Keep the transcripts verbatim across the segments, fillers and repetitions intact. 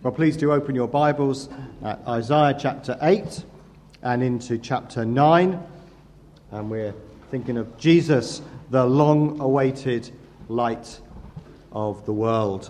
Well, please do open your Bibles at Isaiah chapter eight and into chapter nine. And we're thinking of Jesus, the long-awaited light of the world.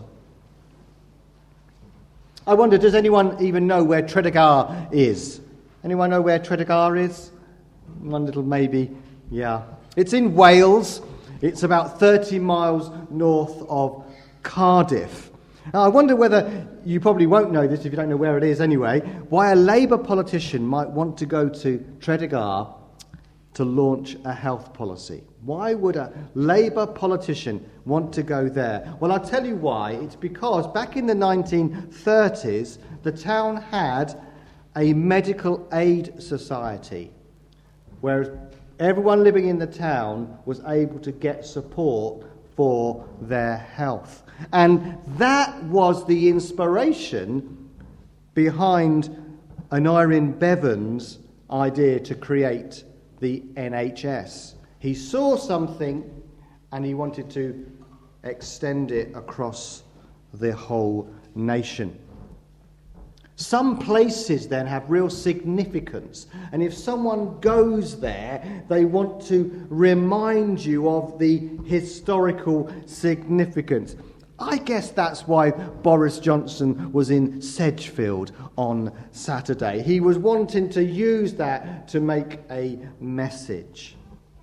I wonder, does anyone even know where Tredegar is? Anyone know where Tredegar is? One little maybe, yeah. It's in Wales. It's about thirty miles north of Cardiff. Now, I wonder whether, you probably won't know this if you don't know where it is anyway, why a Labour politician might want to go to Tredegar to launch a health policy. Why would a Labour politician want to go there? Well, I'll tell you why. It's because back in the nineteen thirties, the town had a medical aid society, where everyone living in the town was able to get support for their health. And that was the inspiration behind Aneurin Bevan's idea to create the N H S. He saw something and he wanted to extend it across the whole nation. Some places then have real significance, and if someone goes there, they want to remind you of the historical significance. I guess that's why Boris Johnson was in Sedgefield on Saturday. He was wanting to use that to make a message.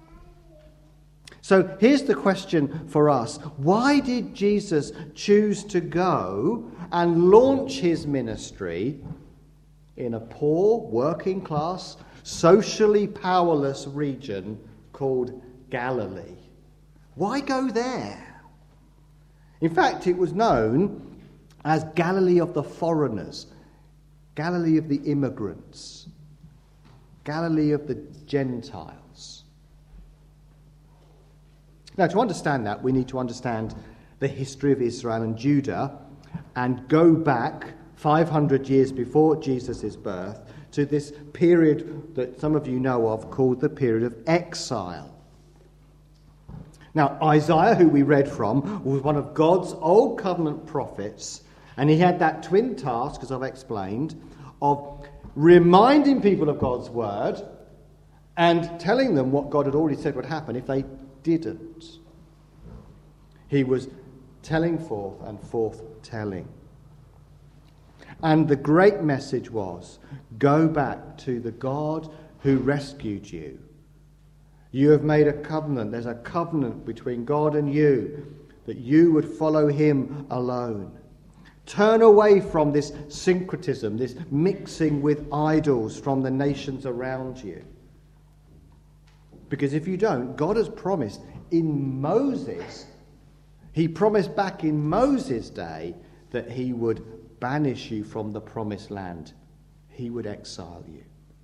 So here's the question for us. Why did Jesus choose to go and launch his ministry in a poor, working class, socially powerless region called Galilee? Why go there? In fact, it was known as Galilee of the foreigners, Galilee of the immigrants, Galilee of the Gentiles. Now, to understand that, we need to understand the history of Israel and Judah and go back five hundred years before Jesus' birth to this period that some of you know of called the period of exile. Now, Isaiah, who we read from, was one of God's Old Covenant prophets, and he had that twin task, as I've explained, of reminding people of God's word and telling them what God had already said would happen if they didn't. He was telling forth and forth-telling. And the great message was, go back to the God who rescued you. You have made a covenant. There's a covenant between God and you, that you would follow him alone. Turn away from this syncretism, this mixing with idols from the nations around you. Because if you don't, God has promised in Moses, he promised back in Moses' day that he would banish you from the promised land. He would exile you.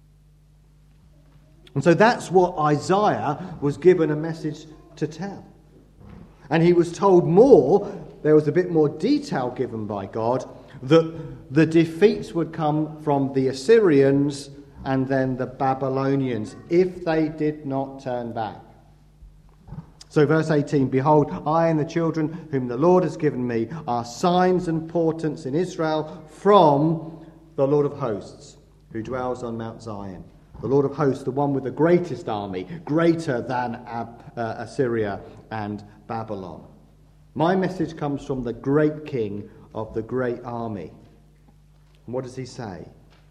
And so that's what Isaiah was given a message to tell. And he was told more, there was a bit more detail given by God, that the defeats would come from the Assyrians and then the Babylonians if they did not turn back. So verse eighteen, behold, I and the children whom the Lord has given me are signs and portents in Israel from the Lord of hosts, who dwells on Mount Zion. The Lord of hosts, the one with the greatest army, greater than Ab- uh, Assyria and Babylon. My message comes from the great king of the great army. And what does he say?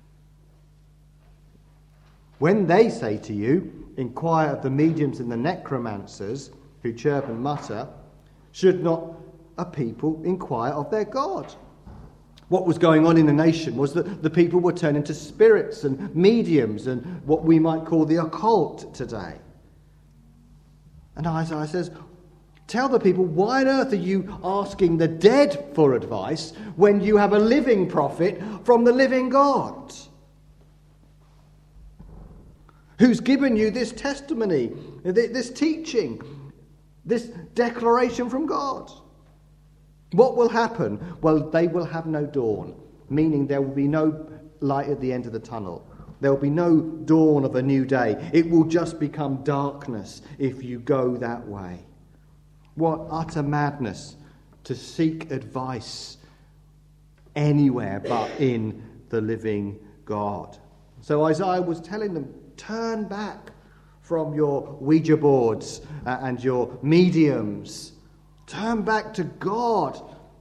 When they say to you, inquire of the mediums and the necromancers who chirp and mutter, should not a people inquire of their God? What was going on in the nation was that the people were turning to spirits and mediums and what we might call the occult today. And Isaiah says, tell the people, why on earth are you asking the dead for advice when you have a living prophet from the living God, who's given you this testimony, this teaching, this declaration from God? What will happen? Well, they will have no dawn, meaning there will be no light at the end of the tunnel. There will be no dawn of a new day. It will just become darkness if you go that way. What utter madness to seek advice anywhere but in the living God. So Isaiah was telling them, turn back from your Ouija boards and your mediums. Turn back to God.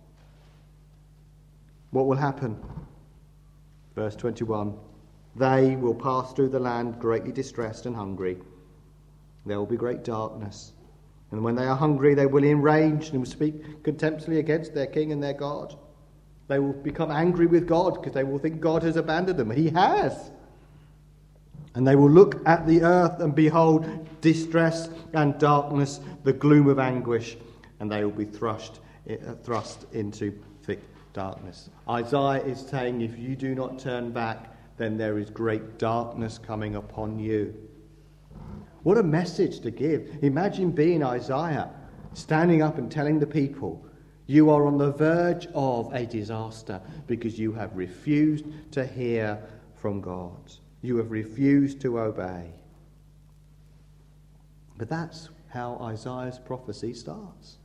What will happen? Verse twenty-one. They will pass through the land greatly distressed and hungry. There will be great darkness. And when they are hungry, they will be enraged and will speak contemptuously against their king and their God. They will become angry with God because they will think God has abandoned them. He has. And they will look at the earth and behold distress and darkness, the gloom of anguish, and they will be thrust, thrust into thick darkness. Isaiah is saying, if you do not turn back, then there is great darkness coming upon you. What a message to give. Imagine being Isaiah, standing up and telling the people, you are on the verge of a disaster because you have refused to hear from God. You have refused to obey. But that's how Isaiah's prophecy starts.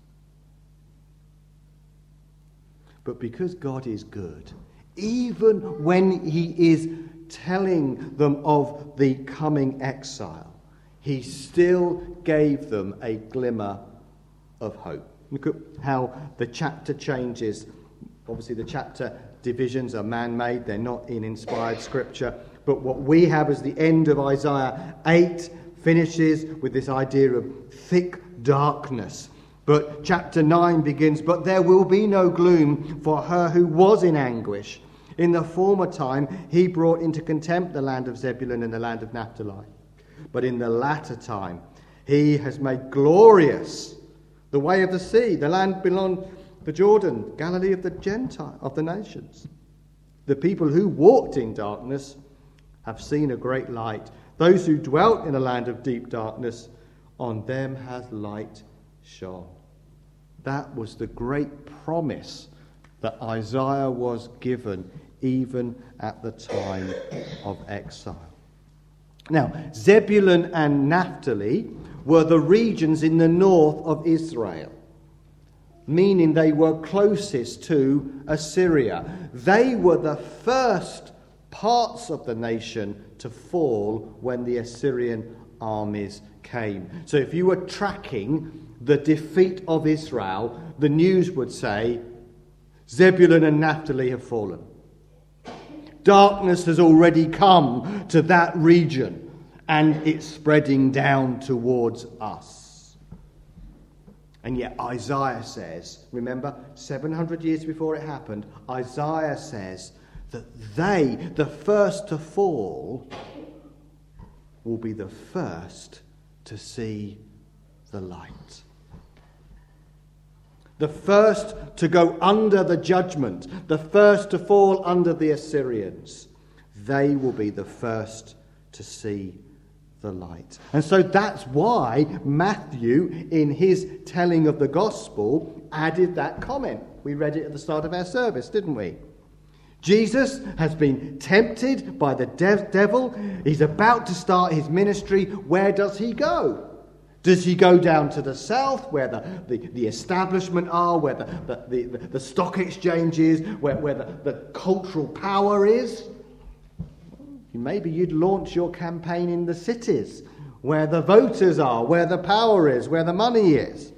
But because God is good, even when he is telling them of the coming exile, he still gave them a glimmer of hope. Look at how the chapter changes. Obviously, the chapter divisions are man-made. They're not in inspired scripture. But what we have as the end of Isaiah eight finishes with this idea of thick darkness. But chapter nine begins, but there will be no gloom for her who was in anguish. In the former time, he brought into contempt the land of Zebulun and the land of Naphtali. But in the latter time, he has made glorious the way of the sea, the land beyond the Jordan, Galilee of the Gentile, of the nations. The people who walked in darkness have seen a great light. Those who dwelt in a land of deep darkness, on them has light shone. That was the great promise that Isaiah was given even at the time of exile. Now, Zebulun and Naphtali were the regions in the north of Israel, meaning they were closest to Assyria. They were the first parts of the nation to fall when the Assyrian armies came. So if you were tracking the defeat of Israel, the news would say, Zebulun and Naphtali have fallen. Darkness has already come to that region, and it's spreading down towards us. And yet Isaiah says, remember, seven hundred years before it happened, Isaiah says that they, the first to fall, will be the first to see the light. The first to go under the judgment, the first to fall under the Assyrians, they will be the first to see the light. And so that's why Matthew, in his telling of the gospel, added that comment. We read it at the start of our service, didn't we? Jesus has been tempted by the de- devil. He's about to start his ministry. Where does he go? Does he go down to the south, where the, the, the establishment are, where the, the, the, the stock exchange is, where, where the, the cultural power is? Maybe you'd launch your campaign in the cities, where the voters are, where the power is, where the money is.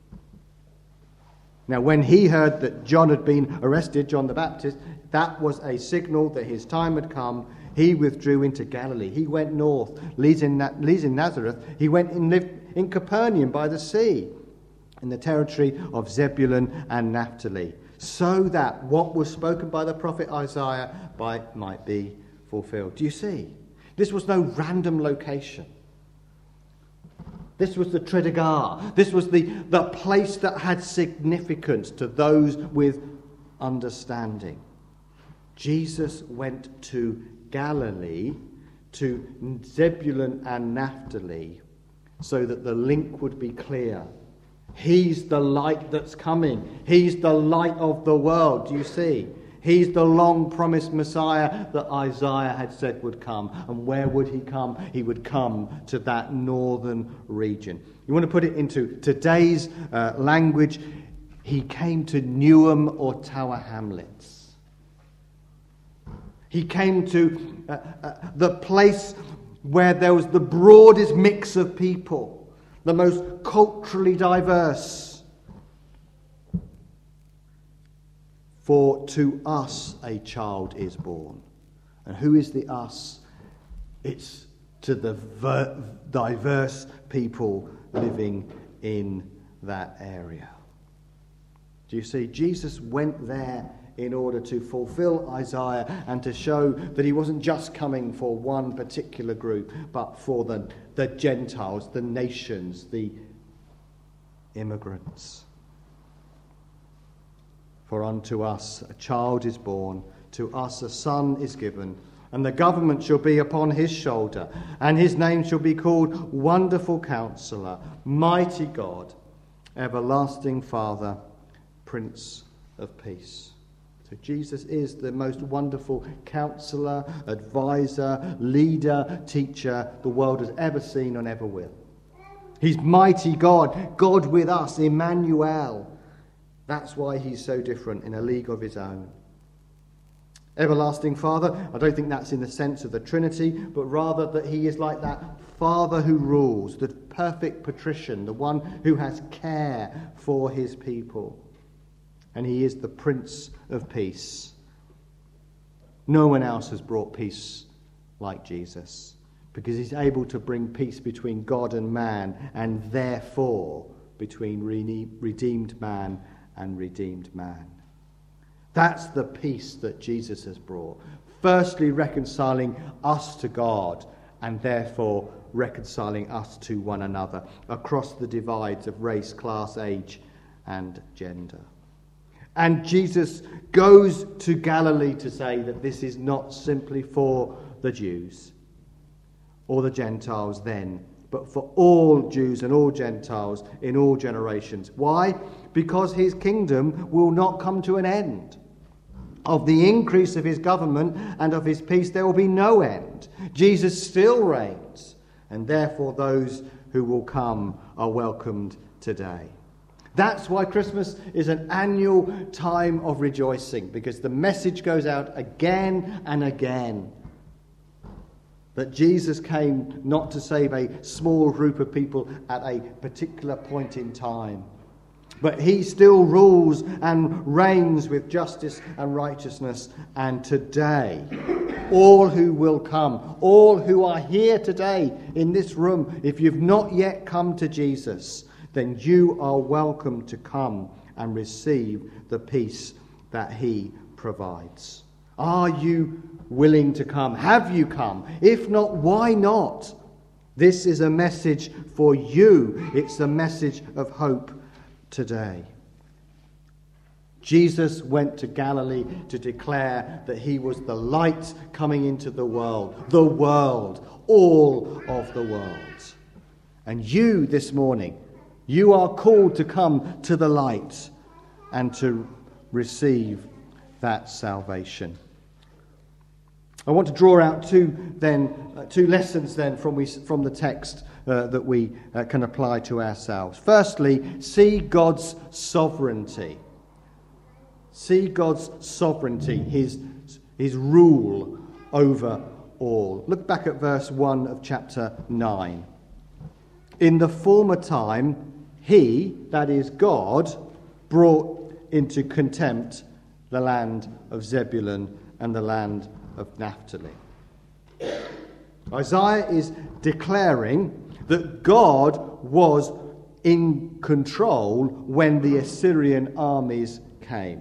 Now, when he heard that John had been arrested, John the Baptist, that was a signal that his time had come. He withdrew into Galilee. He went north, leaves in, Na- leaves in Nazareth. He went and lived in Capernaum by the sea, in the territory of Zebulun and Naphtali, so that what was spoken by the prophet Isaiah by, might be fulfilled. Do you see? This was no random location. This was the Tredegar. This was the, the place that had significance to those with understanding. Jesus went to Galilee, to Zebulun and Naphtali, so that the link would be clear. He's the light that's coming. He's the light of the world. Do you see? He's the long-promised Messiah that Isaiah had said would come. And where would he come? He would come to that northern region. You want to put it into today's uh, language, he came to Newham or Tower Hamlets. He came to uh, uh, the place where there was the broadest mix of people, the most culturally diverse. For to us a child is born. And who is the us? It's to the ver- diverse people living in that area. Do you see? Jesus went there in order to fulfill Isaiah and to show that he wasn't just coming for one particular group, but for the, the Gentiles, the nations, the immigrants. For unto us a child is born, to us a son is given, and the government shall be upon his shoulder, and his name shall be called Wonderful Counselor, Mighty God, Everlasting Father, Prince of Peace. So Jesus is the most wonderful counselor, advisor, leader, teacher the world has ever seen and ever will. He's mighty God, God with us, Emmanuel. That's why he's so different, in a league of his own. Everlasting Father, I don't think that's in the sense of the Trinity, but rather that he is like that Father who rules, the perfect patrician, the one who has care for his people. And he is the Prince of Peace. No one else has brought peace like Jesus, because he's able to bring peace between God and man, and therefore between redeemed man and redeemed man. That's the peace that Jesus has brought. Firstly, reconciling us to God, and therefore reconciling us to one another across the divides of race, class, age, and gender. And Jesus goes to Galilee to say that this is not simply for the Jews or the Gentiles then, but for all Jews and all Gentiles in all generations. Why? Because his kingdom will not come to an end. Of the increase of his government and of his peace there will be no end. Jesus still reigns, and therefore those who will come are welcomed today. That's why Christmas is an annual time of rejoicing, because the message goes out again and again that Jesus came not to save a small group of people at a particular point in time, but he still rules and reigns with justice and righteousness. And today, all who will come, all who are here today in this room, if you've not yet come to Jesus, then you are welcome to come and receive the peace that he provides. Are you willing to come? Have you come? If not, why not? This is a message for you. It's a message of hope today. Jesus went to Galilee to declare that he was the light coming into the world, the world, all of the world. And you this morning, you are called to come to the light and to receive that salvation. I want to draw out two then uh, two lessons then from we from the text uh, that we uh, can apply to ourselves. Firstly, see God's sovereignty. See God's sovereignty, his his rule over all. Look back at verse one of chapter nine. In the former time, he, that is God, brought into contempt the land of Zebulun and the land of Naphtali. Isaiah is declaring that God was in control when the Assyrian armies came.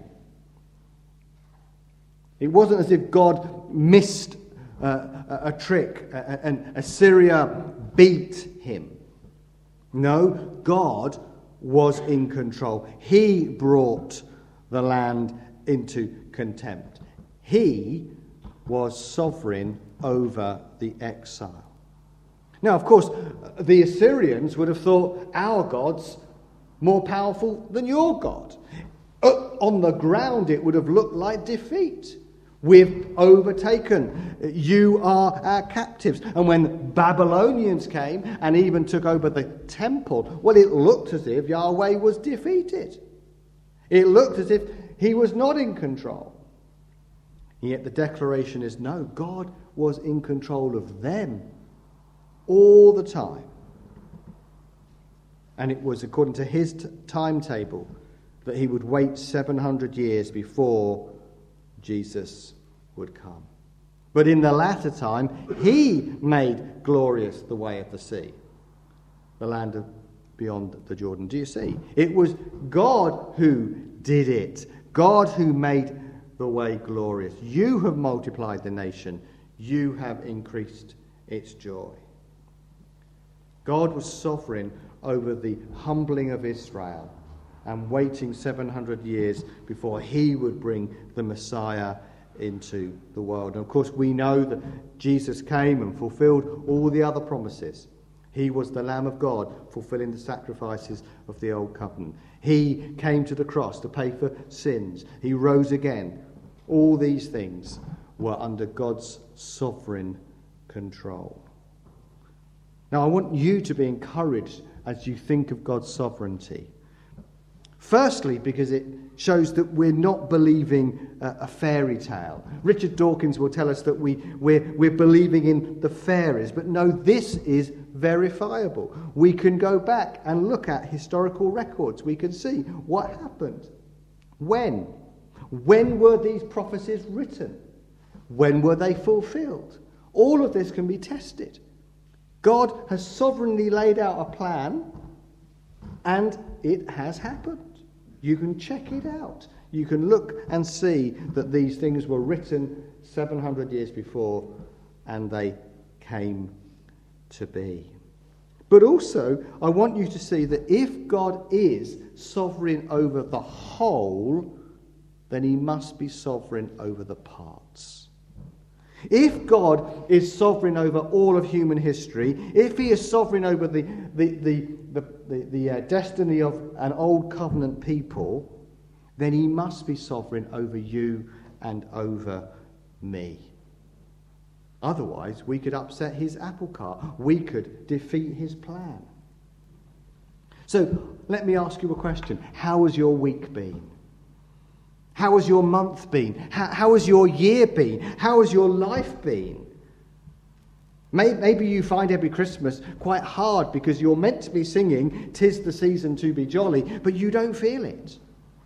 It wasn't as if God missed uh, a, a trick and Assyria beat him. No, God was in control. He brought the land into contempt. He was sovereign over the exile. Now, of course, the Assyrians would have thought our God's more powerful than your God. On the ground, it would have looked like defeat. We've overtaken. You are our captives. And when Babylonians came and even took over the temple, well, it looked as if Yahweh was defeated. It looked as if he was not in control. And yet the declaration is, no, God was in control of them all the time. And it was according to his t- timetable that he would wait seven hundred years before Jesus would come. But in the latter time, he made glorious the way of the sea, the land of beyond the Jordan. Do you see? It was God who did it. God who made the way glorious. You have multiplied the nation. You have increased its joy. God was sovereign over the humbling of Israel and waiting seven hundred years before he would bring the Messiah into the world. And of course, we know that Jesus came and fulfilled all the other promises. He was the Lamb of God, fulfilling the sacrifices of the Old Covenant. He came to the cross to pay for sins. He rose again. All these things were under God's sovereign control. Now, I want you to be encouraged as you think of God's sovereignty. Firstly, because it shows that we're not believing a, a fairy tale. Richard Dawkins will tell us that we, we're, we're believing in the fairies, but no, this is verifiable. We can go back and look at historical records. We can see what happened. When? When were these prophecies written? When were they fulfilled? All of this can be tested. God has sovereignly laid out a plan, and it has happened. You can check it out. You can look and see that these things were written seven hundred years before, and they came to be. But also, I want you to see that if God is sovereign over the whole, then he must be sovereign over the parts. If God is sovereign over all of human history, if he is sovereign over the, the, the, the, the, the uh, destiny of an old covenant people, then he must be sovereign over you and over me. Otherwise, we could upset his apple cart. We could defeat his plan. So, let me ask you a question. How has your week been? How has your month been? How, how has your year been? How has your life been? Maybe, maybe you find every Christmas quite hard because you're meant to be singing, "'Tis the season to be jolly," but you don't feel it.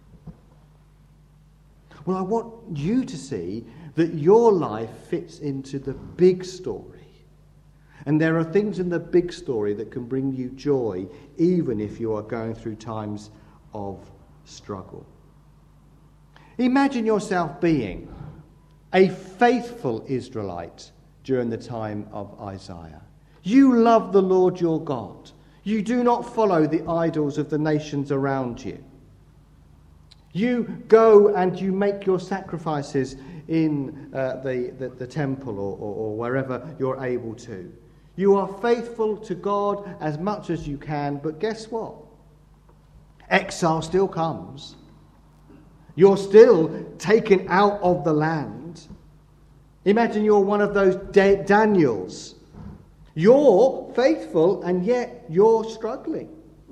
Well, I want you to see that your life fits into the big story. And there are things in the big story that can bring you joy, even if you are going through times of struggle. Imagine yourself being a faithful Israelite during the time of Isaiah. You love the Lord your God. You do not follow the idols of the nations around you. You go and you make your sacrifices in uh, the, the, the temple or, or, or wherever you're able to. You are faithful to God as much as you can, but guess what? Exile still comes. You're still taken out of the land. Imagine you're one of those da- Daniels. You're faithful and yet you're struggling.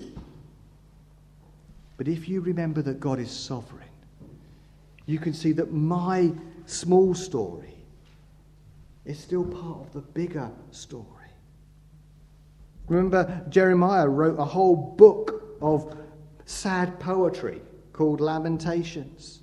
But if you remember that God is sovereign, you can see that my small story is still part of the bigger story. Remember, Jeremiah wrote a whole book of sad poetry called Lamentations.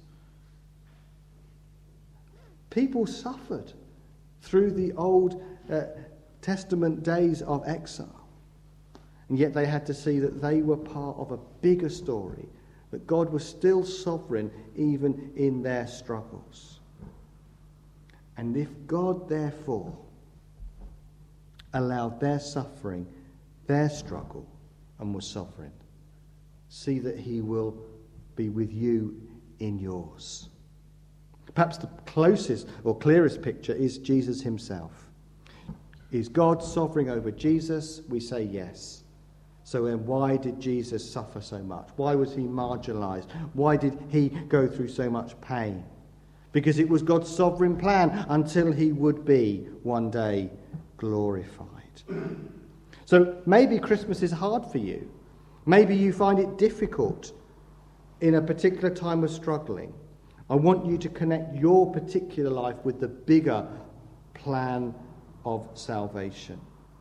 People suffered through the Old uh, Testament days of exile. And yet they had to see that they were part of a bigger story, that God was still sovereign even in their struggles. And if God, therefore, allowed their suffering, their struggle, and was sovereign, see that he will be with you in yours. Perhaps the closest or clearest picture is Jesus himself. Is God sovereign over Jesus? We say yes. So then why did Jesus suffer so much? Why was he marginalized? Why did he go through so much pain? Because it was God's sovereign plan until he would be one day glorified. So maybe Christmas is hard for you. Maybe you find it difficult in a particular time of struggling. I want you to connect your particular life with the bigger plan of salvation.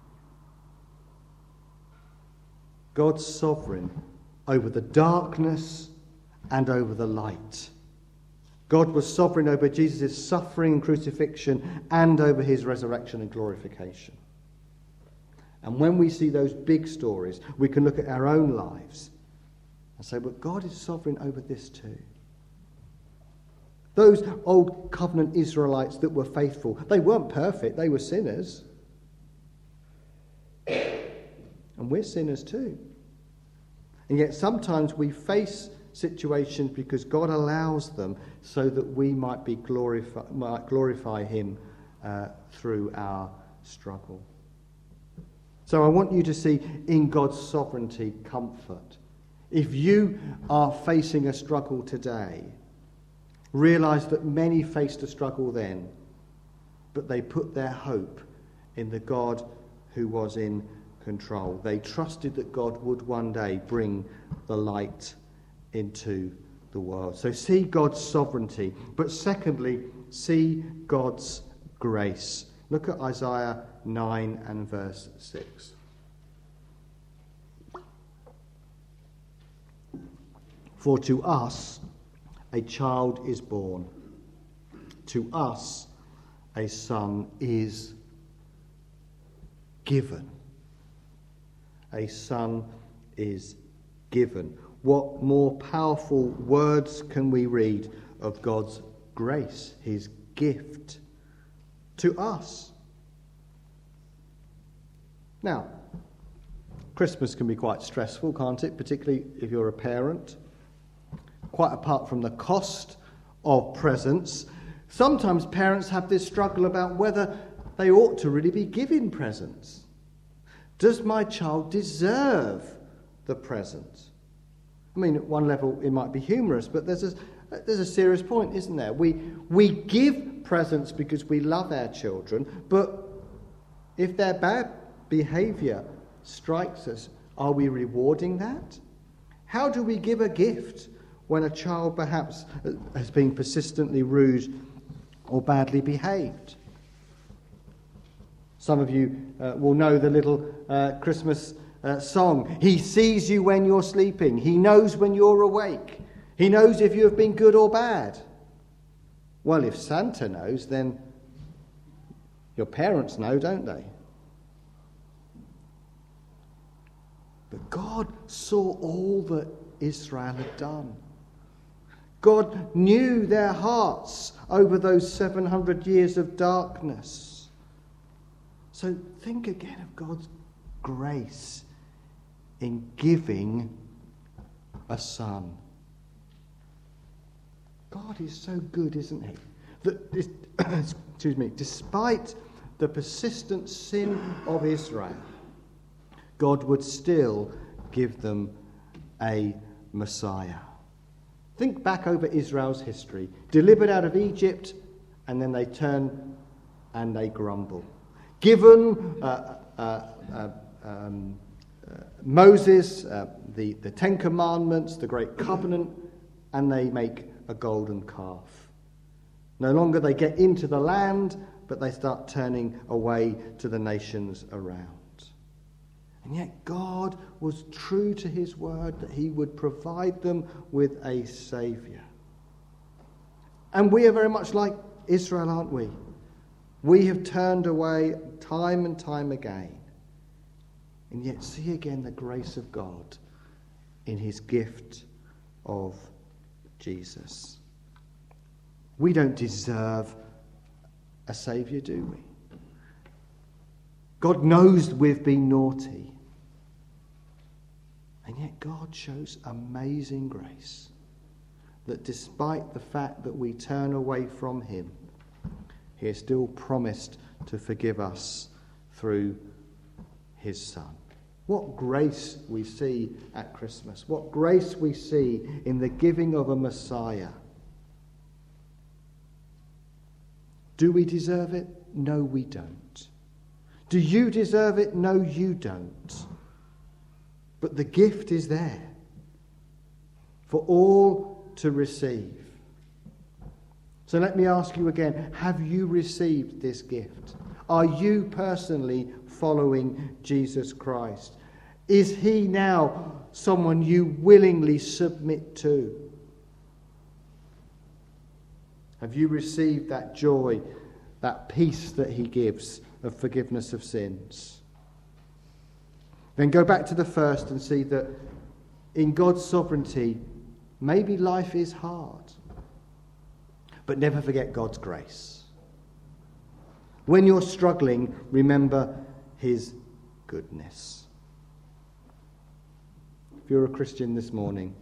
God's sovereign over the darkness and over the light. God was sovereign over Jesus' suffering and crucifixion and over his resurrection and glorification. And when we see those big stories, we can look at our own lives and say, but God is sovereign over this too. Those old covenant Israelites that were faithful, they weren't perfect, they were sinners. And we're sinners too. And yet sometimes we face situations because God allows them so that we might be glorify, might glorify him uh, through our struggle. So I want you to see in God's sovereignty comfort. If you are facing a struggle today, realize that many faced a struggle then, but they put their hope in the God who was in control. They trusted that God would one day bring the light into the world. So see God's sovereignty, but secondly, see God's grace. Look at Isaiah nine and verse six. For to us a child is born, to us a son is given. A son is given. What more powerful words can we read of God's grace, his gift to us? Now, Christmas can be quite stressful, can't it? Particularly if you're a parent. Quite apart from the cost of presents, sometimes parents have this struggle about whether they ought to really be giving presents. Does my child deserve the present? I mean, at one level it might be humorous, but there's a, there's a serious point, isn't there? We, we give presents because we love our children, but if their bad behaviour strikes us, are we rewarding that? How do we give a gift when a child perhaps has been persistently rude or badly behaved? Some of you uh, will know the little uh, Christmas uh, song. He sees you when you're sleeping. He knows when you're awake. He knows if you have been good or bad. Well, if Santa knows, then your parents know, don't they? But God saw all that Israel had done. God knew their hearts over those seven hundred years of darkness. So think again of God's grace in giving a son. God is so good, isn't he? That, excuse me, despite the persistent sin of Israel, God would still give them a Messiah. Think back over Israel's history. Delivered out of Egypt, and then they turn and they grumble. Given uh, uh, uh, um, uh, Moses uh, the, the Ten Commandments, the Great Covenant, and they make a golden calf. No longer they get into the land, but they start turning away to the nations around. And yet God was true to his word that he would provide them with a saviour. And we are very much like Israel, aren't we? We have turned away time and time again. And yet see again the grace of God in his gift of Jesus. We don't deserve a saviour, do we? God knows we've been naughty. And yet God shows amazing grace that despite the fact that we turn away from him, he has still promised to forgive us through his Son. What grace we see at Christmas. What grace we see in the giving of a Messiah. Do we deserve it? No, we don't. Do you deserve it? No, you don't. But the gift is there for all to receive. So let me ask you again, have you received this gift? Are you personally following Jesus Christ? Is he now someone you willingly submit to? Have you received that joy, that peace that he gives of forgiveness of sins? Then go back to the first and see that in God's sovereignty, maybe life is hard. But never forget God's grace. When you're struggling, remember his goodness. If you're a Christian this morning,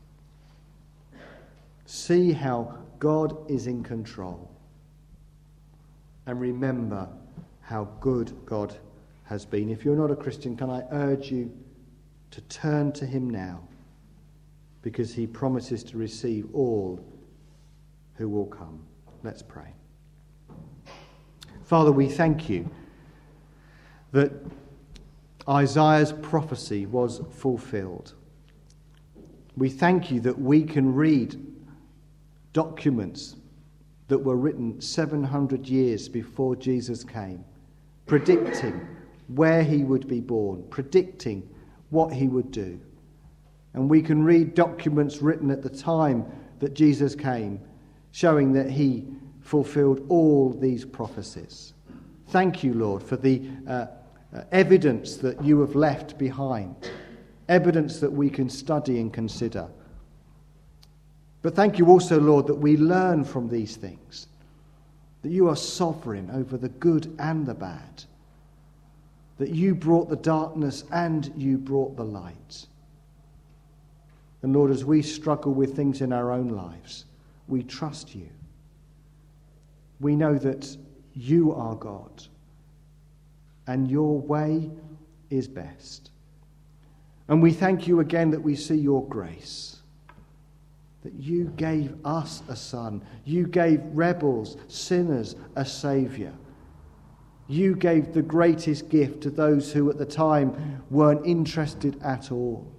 see how God is in control. And remember how good God has been. If you're not a Christian, can I urge you to turn to him now, because he promises to receive all who will come. Let's pray. Father, we thank you that Isaiah's prophecy was fulfilled. We thank you that we can read documents that were written seven hundred years before Jesus came, predicting where he would be born, predicting what he would do. And we can read documents written at the time that Jesus came, showing that he fulfilled all these prophecies. Thank you, Lord, for the uh, uh, evidence that you have left behind, evidence that we can study and consider. But thank you also, Lord, that we learn from these things, that you are sovereign over the good and the bad, that you brought the darkness and you brought the light. And Lord, as we struggle with things in our own lives, we trust you. We know that you are God, and your way is best. And we thank you again that we see your grace, that you gave us a son. You gave rebels, sinners, a saviour. You gave the greatest gift to those who at the time weren't interested at all.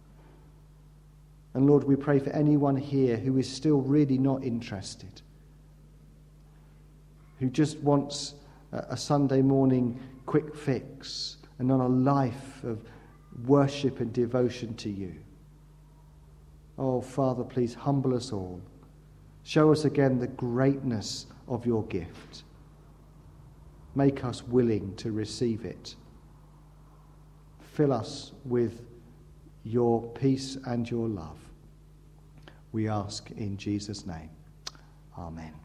And Lord, we pray for anyone here who is still really not interested, who just wants a Sunday morning quick fix and not a life of worship and devotion to you. Oh, Father, please humble us all. Show us again the greatness of your gift. Make us willing to receive it. Fill us with your peace and your love. We ask in Jesus' name. Amen.